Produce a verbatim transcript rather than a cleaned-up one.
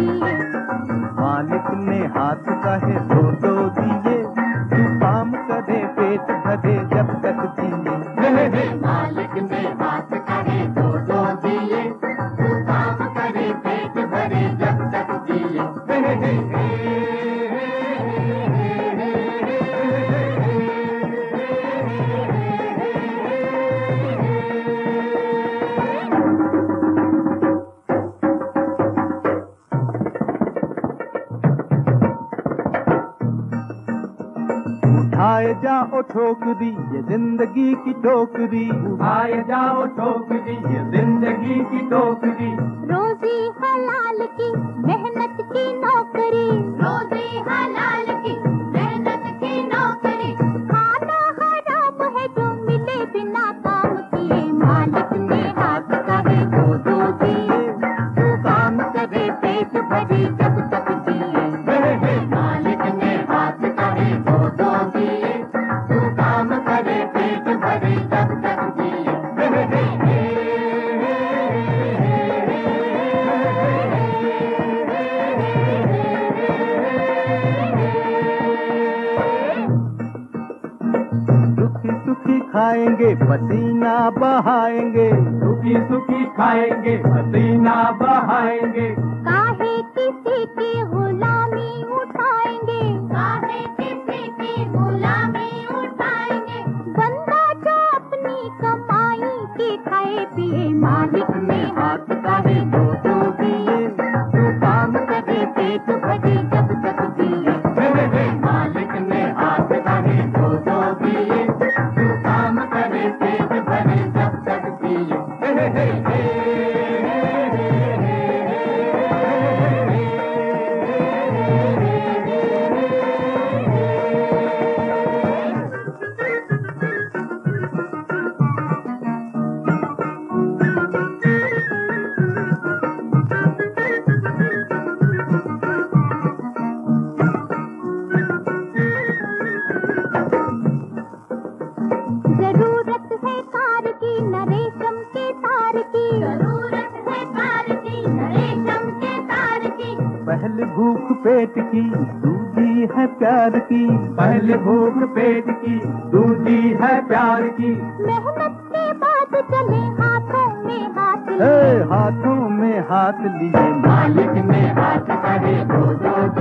दिए। मालिक ने हाथ कहे दो दो दिए, तू काम करे पेट भरे जब तक जिए। मालिक ने हाथ कहे दो दो दिए, तू काम करे पेट भरे जब तक जिए। उठाए जाओ ठोकरी ये जिंदगी की टोकरी, उठाए जाओ ठोकरी ये जिंदगी की टोकरी। रोजी हलाल की मेहनत की नौकरी, रोजी हलाल की मेहनत की नौकरी। खाना हराम है जो मिले बिना काम किए। मालिक ने हाथ कहे दो दो दिए, तू काम करे पेट भरे जब तक जिए। मालिक ने हाथ कहे दो दो दिए, तू काम करे पेट भरे जब तक जिए। सुखी सुखी खाएंगे पसीना बहाएंगे, सुखी सुखी खाएंगे पसीना बहाएंगे। काहे किसी की गुलामी उठाएंगे, काहे किसी की गुलामी उठाएंगे। बंदा जो अपनी कमाई की खाए पिए। मालिक ने हाथ कहे दो दो दिए, तू काम करे पेट भरे जब तक जिए। मालिक ने हाथ कहे दो दो दिए, तू काम करे पेट भरे जब तक जिए। जरूरत है कार की न रेशम के तार की, जरूरत है कार की न रेशम के तार की। पहले भूख पेट की दूजी है प्यार की, पहले भूख पेट की दूजी है प्यार की। मेहनत के बाद चले हाथों में हाथ ए, लिए। हाथों में हाथ लिए। मालिक ने हाथ कहे दो दो